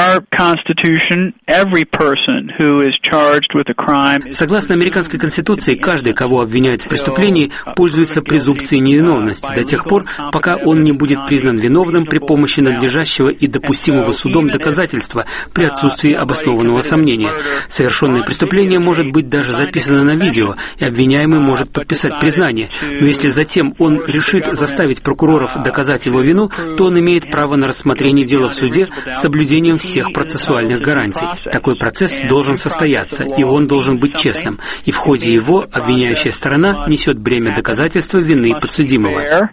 [SPEAKER 6] Согласно американской конституции, каждый, кого обвиняют в преступлении, пользуется презумпцией невиновности до тех пор, пока он не будет признан виновным при помощи надлежащего и допустимого судом доказательства при отсутствии обоснованного малейшего сомнения. Совершенное преступление может быть даже записано на видео, и обвиняемый может подписать признание. Но если затем он решит заставить прокуроров доказать его вину, то он имеет право на рассмотрение дела в суде с соблюдением всех процессуальных гарантий. Такой процесс должен состояться, и он должен быть честным. И в ходе его обвиняющая сторона несет бремя доказательства вины подсудимого.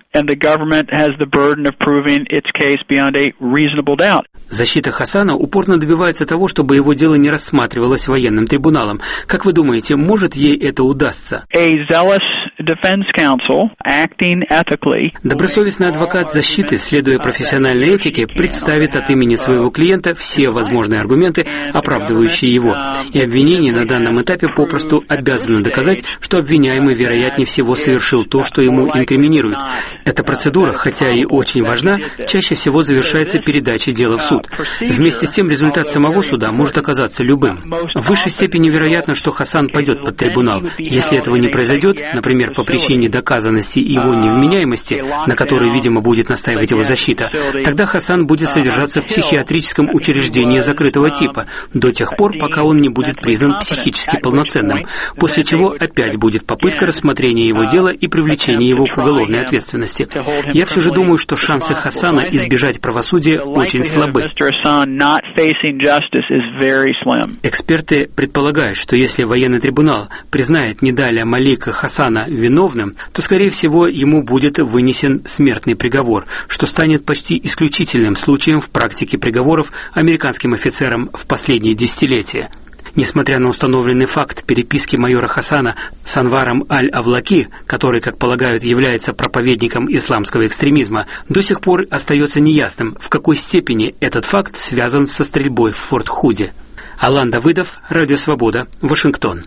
[SPEAKER 6] Защита Хасана упорно добивается того, чтобы его дело не рассматривалось военным трибуналом. Как вы думаете, может ей это удастся? Добросовестный адвокат защиты, следуя профессиональной этике, представит от имени своего клиента все возможные аргументы, оправдывающие его. И обвинение на данном этапе попросту обязано доказать, что обвиняемый, вероятнее всего, совершил то, что ему инкриминируют. Эта процедура, хотя и очень важна, чаще всего завершается передачей дела в суд. Вместе с тем, результат самого суда может оказаться любым. В высшей степени вероятно, что Хасан пойдет под трибунал. Если этого не произойдет, например, по причине доказанности его невменяемости, на которой, видимо, будет настаивать его защита, тогда Хасан будет содержаться в психиатрическом учреждении закрытого типа до тех пор, пока он не будет признан психически полноценным, после чего опять будет попытка рассмотрения его дела и привлечения его к уголовной ответственности. Я все же думаю, что шансы Хасана избежать правосудия очень слабы. Эксперты предполагают, что если военный трибунал признает Нидаля Малика Хасана виновным, то, скорее всего, ему будет вынесен смертный приговор, что станет почти исключительным случаем в практике приговоров американским офицерам в последние десятилетия. Несмотря на установленный факт переписки майора Хасана с Анваром Аль-Авлаки, который, как полагают, является проповедником исламского экстремизма, до сих пор остается неясным, в какой степени этот факт связан со стрельбой в Форт-Худе. Алан Давыдов, Радио Свобода, Вашингтон.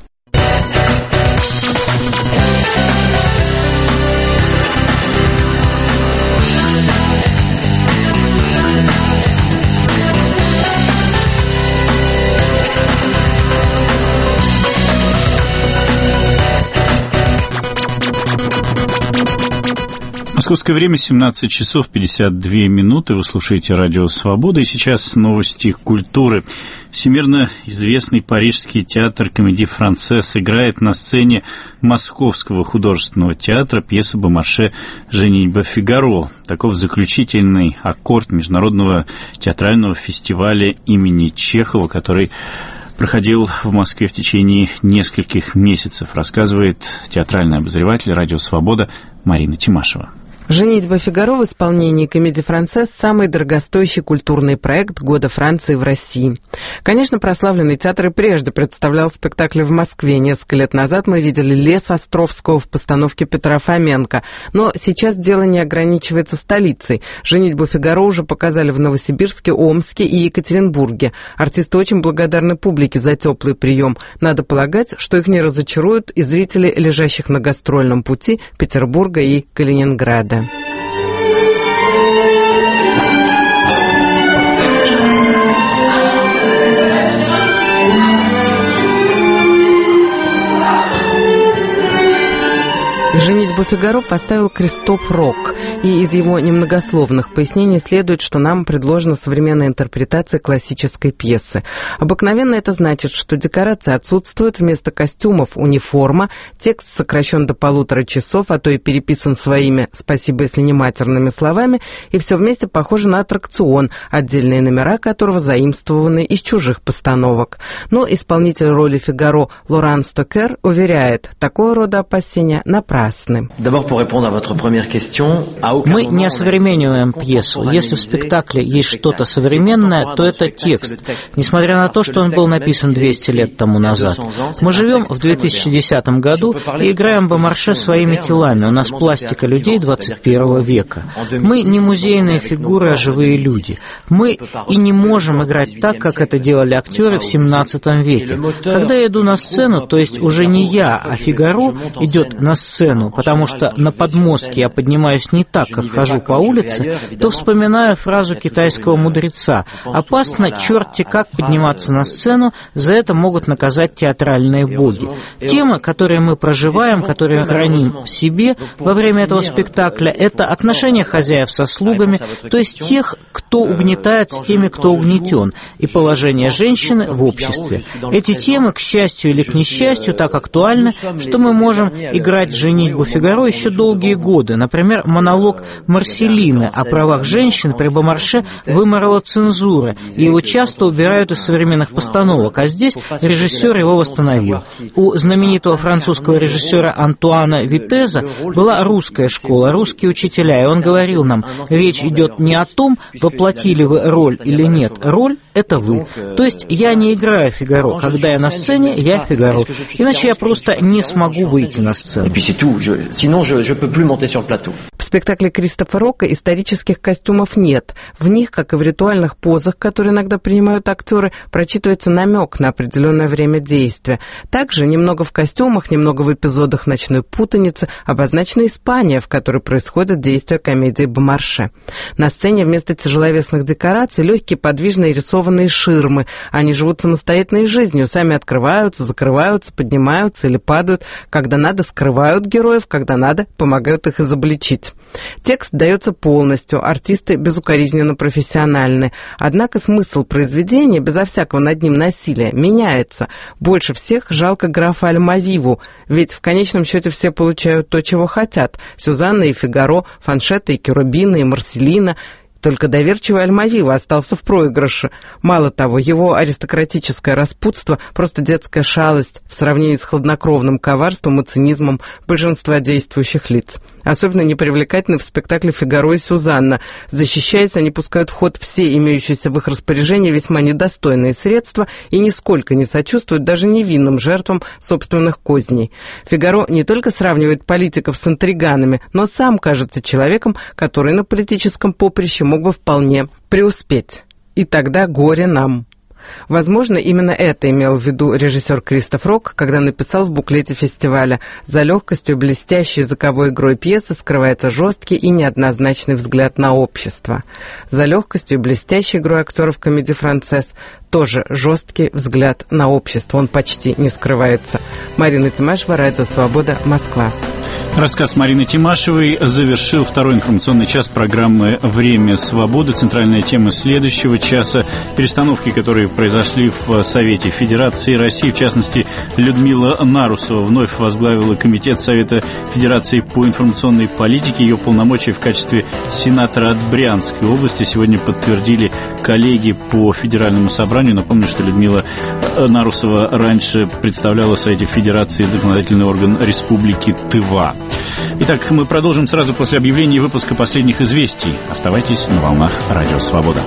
[SPEAKER 1] Московское время семнадцать часов пятьдесят две минуты. Вы слушаете Радио Свобода. И сейчас новости культуры. Всемирно известный парижский театр Комедий Франсес играет на сцене Московского художественного театра пьесу Бомарше «Женитьба Фигаро». Таков заключительный аккорд Международного театрального фестиваля имени Чехова, который проходил в Москве в течение нескольких месяцев, рассказывает театральный обозреватель Радио Свобода Марина Тимашева.
[SPEAKER 4] «Женитьба Фигаро» в исполнении Комедий Франсес – самый дорогостоящий культурный проект года Франции в России. Конечно, прославленный театр и прежде представлял спектакли в Москве. Несколько лет назад мы видели «Лес» Островского в постановке Петра Фоменко. Но сейчас дело не ограничивается столицей. «Женитьбу Фигаро» уже показали в Новосибирске, Омске и Екатеринбурге. Артисты очень благодарны публике за теплый прием. Надо полагать, что их не разочаруют и зрители, лежащих на гастрольном пути Петербурга и Калининграда. «Женитьбу Фигаро» поставил Кристоф Рок, и из его немногословных пояснений следует, что нам предложена современная интерпретация классической пьесы. Обыкновенно это значит, что декорации отсутствуют, вместо костюмов униформа, текст сокращен до полутора часов, а то и переписан своими, спасибо если не матерными словами, и все вместе похоже на аттракцион, отдельные номера которого заимствованы из чужих постановок. Но исполнитель роли Фигаро Лоран Стокер уверяет, такого рода опасения напрасны.
[SPEAKER 7] Мы не осовремениваем пьесу. Если в спектакле есть что-то современное, то это текст, несмотря на то, что он был написан двести лет тому назад. Мы живем в две тысячи десятом году и играем Бомарше своими телами. У нас пластика людей двадцать первого века. Мы не музейные фигуры, а живые люди. Мы и не можем играть так, как это делали актеры в семнадцатом веке. Когда я иду на сцену, то есть уже не я, а Фигаро идет на сцену, потому потому что на подмостке я поднимаюсь не так, как хожу по улице, то вспоминаю фразу китайского мудреца: «Опасно черти как подниматься на сцену, за это могут наказать театральные боги». Темы, которые мы проживаем, которые храним в себе во время этого спектакля, это отношения хозяев со слугами, то есть тех, кто угнетает, с теми, кто угнетен, и положение женщины в обществе. Эти темы, к счастью или к несчастью, так актуальны, что мы можем играть «Женитьбу Фигаро» еще долгие годы. Например, монолог Марселины о правах женщин при Бомарше выморала цензура, и его часто убирают из современных постановок, а здесь режиссер его восстановил. У знаменитого французского режиссера Антуана Витеза была русская школа, русские учителя, и он говорил нам: речь идет не о том, воплотили вы роль или нет, роль — это вы. То есть я не играю Фигаро, когда я на сцене, я Фигаро, иначе я просто не смогу выйти на сцену.
[SPEAKER 4] В спектакле Кристофа Рока исторических костюмов нет. В них, как и в ритуальных позах, которые иногда принимают актеры, прочитывается намек на определенное время действия. Также немного в костюмах, немного в эпизодах «Ночной путаницы» обозначена Испания, в которой происходит действие комедии Бомарше. На сцене вместо тяжеловесных декораций легкие подвижные рисованные ширмы. Они живут самостоятельной жизнью, сами открываются, закрываются, поднимаются или падают. Когда надо, скрывают героев, когда надо, помогают их изобличить. Текст дается полностью, артисты безукоризненно профессиональны. Однако смысл произведения, безо всякого над ним насилия, меняется. Больше всех жалко графа Альмавиву, ведь в конечном счете все получают то, чего хотят. Сюзанна и Фигаро, Фаншетта и Кюрубина и Марселина. Только доверчивый Альмавива остался в проигрыше. Мало того, его аристократическое распутство – просто детская шалость в сравнении с хладнокровным коварством и цинизмом большинства действующих лиц. Особенно непривлекательны в спектакле «Фигаро и Сюзанна». Защищаясь, они пускают в ход все имеющиеся в их распоряжении весьма недостойные средства и нисколько не сочувствуют даже невинным жертвам собственных козней. Фигаро не только сравнивает политиков с интриганами, но сам кажется человеком, который на политическом поприще мог бы вполне преуспеть. И тогда горе нам. Возможно, именно это имел в виду режиссер Кристоф Рок, когда написал в буклете фестиваля: «За легкостью блестящей языковой игрой пьесы скрывается жесткий и неоднозначный взгляд на общество». За легкостью и блестящей игрой актеров комедии «Францесс» тоже жесткий взгляд на общество. Он почти не скрывается. Марина Тимашева, Радио Свобода, Москва.
[SPEAKER 1] Рассказ Марины Тимашевой завершил второй информационный час программы «Время свободы». Центральная тема следующего часа – перестановки, которые произошли в Совете Федерации России. В частности, Людмила Нарусова вновь возглавила Комитет Совета Федерации по информационной политике. Ее полномочия в качестве сенатора от Брянской области сегодня подтвердили коллеги по Федеральному собранию. Напомню, что Людмила Нарусова раньше представляла в Совете Федерации законодательный орган Республики Тыва. Итак, мы продолжим сразу после объявления выпуска последних известий. Оставайтесь на волнах Радио Свобода.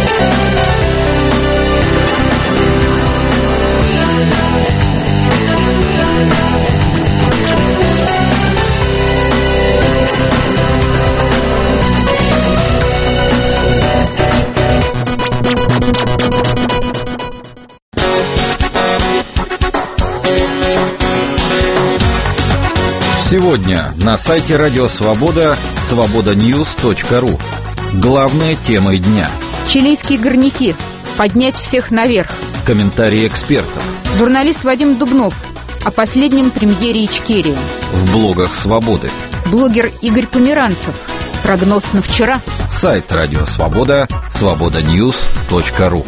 [SPEAKER 21] Сегодня на сайте Радио Свобода свобода ньюс точка ру. Главные темы дня.
[SPEAKER 8] Чилийские горняки. Поднять всех наверх.
[SPEAKER 21] Комментарии экспертов.
[SPEAKER 8] Журналист Вадим Дубнов о последнем премьере Ичкерии.
[SPEAKER 21] В блогах Свободы.
[SPEAKER 8] Блогер Игорь Померанцев. Прогноз на вчера.
[SPEAKER 21] Сайт Радио Свобода свобода ньюс точка ру.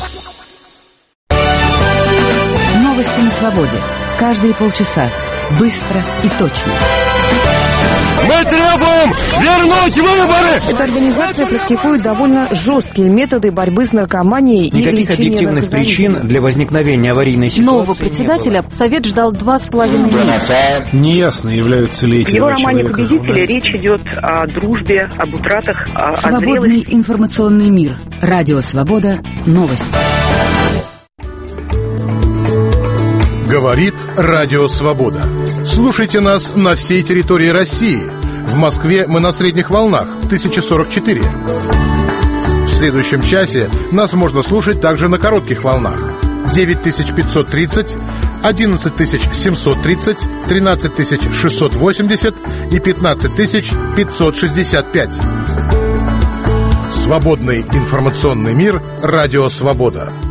[SPEAKER 2] Новости на свободе. Каждые полчаса. Быстро и точно.
[SPEAKER 10] Мы требуем вернуть выборы!
[SPEAKER 23] Эта организация практикует довольно жесткие методы борьбы с наркоманией.
[SPEAKER 24] Никаких
[SPEAKER 23] и
[SPEAKER 24] объективных причин для возникновения аварийной ситуации.
[SPEAKER 23] Нового председателя Совет ждал два с половиной месяца.
[SPEAKER 22] Неясно, являются ли эти
[SPEAKER 25] В его романе «Победители» речь идет о дружбе, об утратах, о
[SPEAKER 2] Свободный
[SPEAKER 25] зрелости.
[SPEAKER 2] информационный мир. Радио Свобода. Новости.
[SPEAKER 26] Говорит Радио Свобода. Слушайте нас на всей территории России. В Москве мы на средних волнах тысяча сорок четыре. В следующем часе нас можно слушать также на коротких волнах девять тысяч пятьсот тридцать, одиннадцать тысяч семьсот тридцать, тринадцать тысяч шестьсот восемьдесят и пятнадцать тысяч пятьсот шестьдесят пять. Свободный информационный мир. Радио «Свобода».